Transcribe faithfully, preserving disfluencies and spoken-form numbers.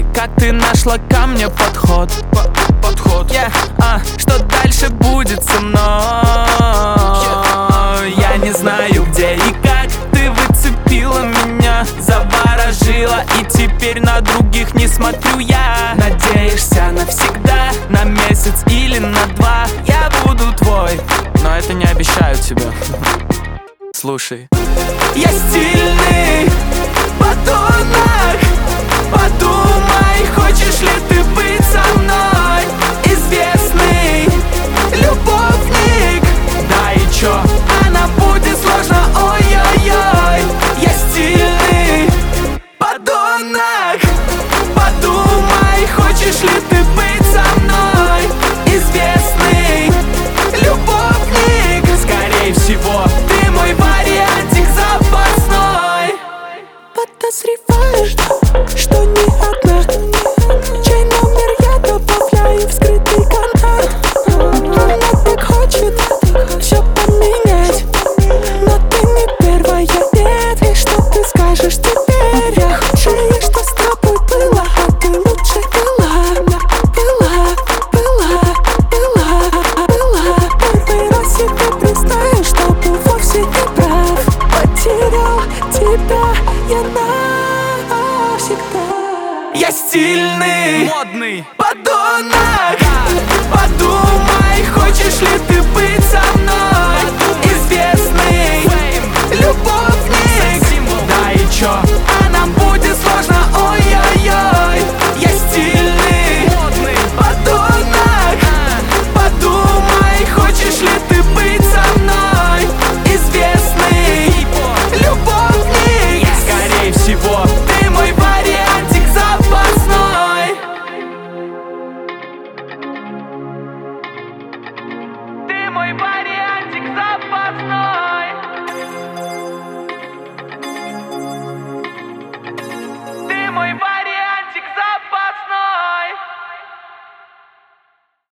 как ты нашла ко мне подход. Подход, yeah. а, Что дальше будет со мной? Я не знаю, где и как ты выцепила меня, заворожила, и теперь на других не смотрю я. Надеешься навсегда, на месяц или на два я буду твой, но это не обещаю тебе. Слушай, я стильный подонок. Подумай, хочешь ли ты быть со мной? Известный любовник. Да и чё? Она будет сложно, ой-ой-ой. Я стильный подонок. Подумай, хочешь ли ты быть со мной? Известный любовник. Скорее всего, ты мой вариантик запасной. Подозреваешь, что не одна, чей номер я добавляю в скрытый контакт. Она так хочет все поменять, но ты не первая, нет. И что ты скажешь теперь? Я худшее, что с тобой было, а ты лучше была. Была, была, была, была. Первый раз себе признаю, что был вовсе не прав. Потерял тебя я навсегда. Я стильный, модный подонок. Подумай, хочешь ли ты быть со мной?